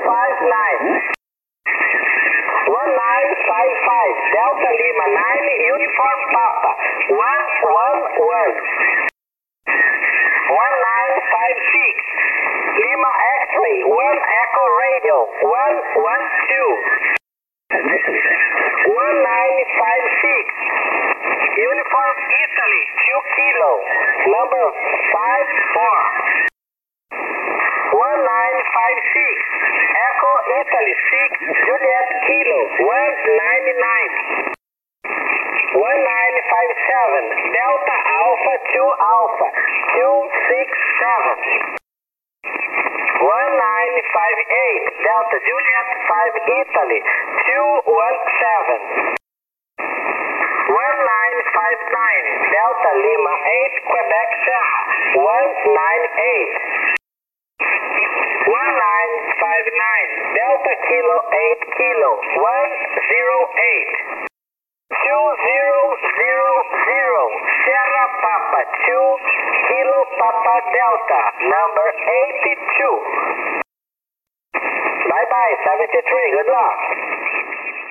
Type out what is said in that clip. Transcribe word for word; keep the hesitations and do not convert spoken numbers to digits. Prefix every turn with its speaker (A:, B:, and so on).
A: five nine. one nine five five. Delta Lima nine. Uniform Papa. one one one. one nine five six. Lima X-ray. one Echo Radio. one one two. one nine five six. Uniform Italy. two Kilo. Number five four. one nine five six. Echo Italy six. Juliet Kilo. one nine nine. one nine five seven. Delta Alpha two Alpha. two six seven. one nine five eight. Delta Juliet five Italy. two one seven. one nine five nine. Delta Lima eight Quebec Serra. one nine eight. one nine five nine. Delta Kilo eight Kilo. one zero eight. two zero zero zero. Sierra Papa two Kilo Papa Delta. Number eighty-two. Bye bye, seventy-three. Good luck.